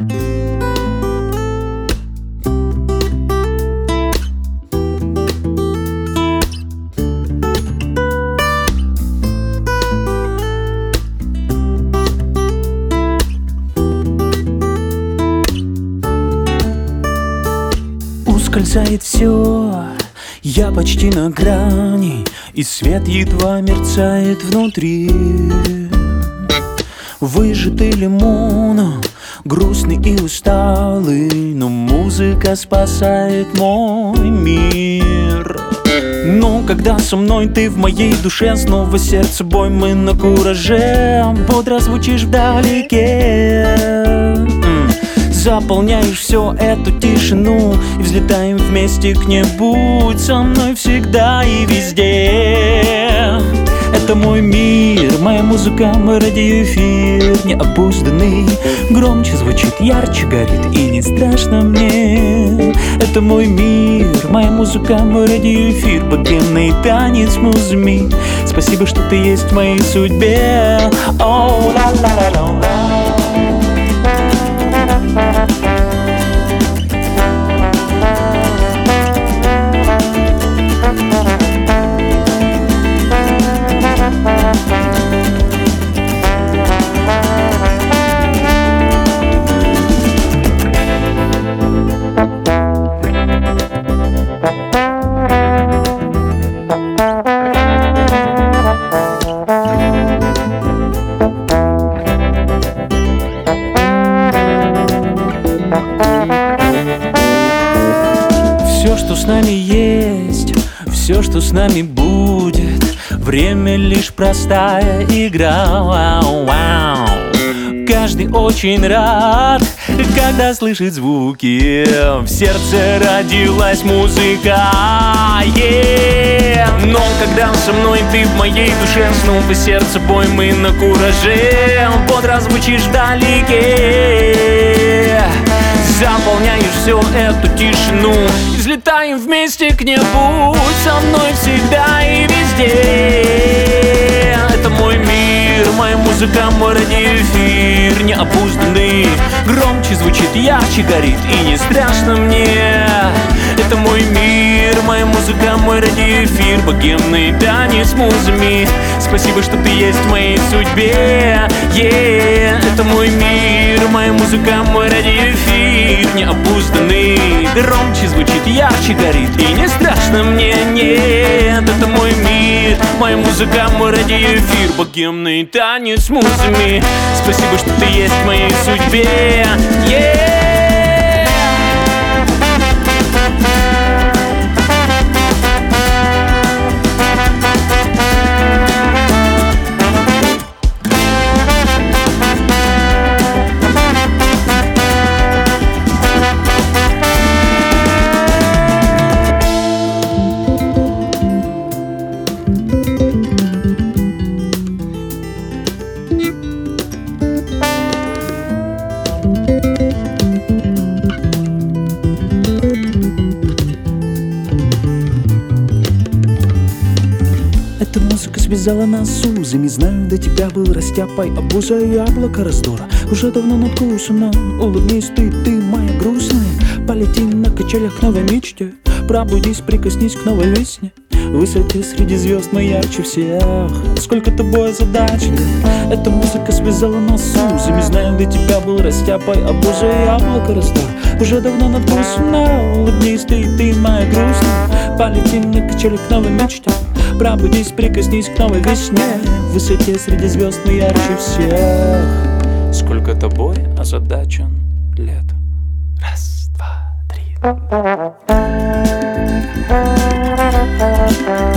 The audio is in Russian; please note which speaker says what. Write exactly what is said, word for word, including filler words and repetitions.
Speaker 1: Ускользает все, я почти на грани, и свет едва мерцает внутри. Выжатый лимон, грустный и усталый, но музыка спасает мой мир. Но когда со мной ты в моей душе, снова сердце бой, мы на кураже, бодро звучишь вдалеке. Заполняешь всю эту тишину и взлетаем вместе к небу. Будь со мной всегда и везде. Это мой мир, моя музыка, мой радиоэфир необузданный. Громче звучит, ярче горит, и не страшно мне. Это мой мир, моя музыка, мой радиоэфир, богемный танец музыми. Спасибо, что ты есть в моей судьбе. О, ла-ла-ла-ла-ла. Все, что с нами есть, все, что с нами будет, время лишь простая игра. Вау, вау. Каждый очень рад, когда слышит звуки. В сердце родилась музыка, yeah. Но когда со мной ты в моей душе, снова сердце бой, мы на кураже, бодро звучишь вдалеке. Заполняешь всю эту тишину и взлетаем вместе к небу. Будь со мной всегда и везде. Это мой мир, моя музыка, мой радиоэфир необузданный. Громче звучит, ярче горит, и не страшно мне. Это мой мир, моя музыка, мой радиоэфир, богемный танец музами. Спасибо, что ты есть в моей судьбе, yeah. Это мой мир, моя музыка, мой радиоэфир необузданный. Громче звучит, ярче горит, и не страшно мне, нет. Это мой мир, моя музыка, мой радиоэфир, богемный танец музами. Спасибо, что ты есть в моей судьбе, yeah. Эта музыка связала нас узами. Знаю, до тебя был растяпай, обуза и яблоко раздора. Уже давно надкусано, улыбнись ты, ты моя грустная. Полети на качелях к новой мечте. Пробудись, прикоснись к новой весне. Высоте среди звезд мы ярче всех. Сколько тобой озадачен. Эта музыка связала нас узами. Знаю, до тебя был растяпай, обуза и яблоко раздора. Уже давно надкусано, улыбнись ты, ты моя грустная. Полети на качелях к новой мечте. Пробудись, прикоснись к новой весне. В высоте среди звезд мы ярче всех. Сколько тобой озадачен лет. Раз, два, три.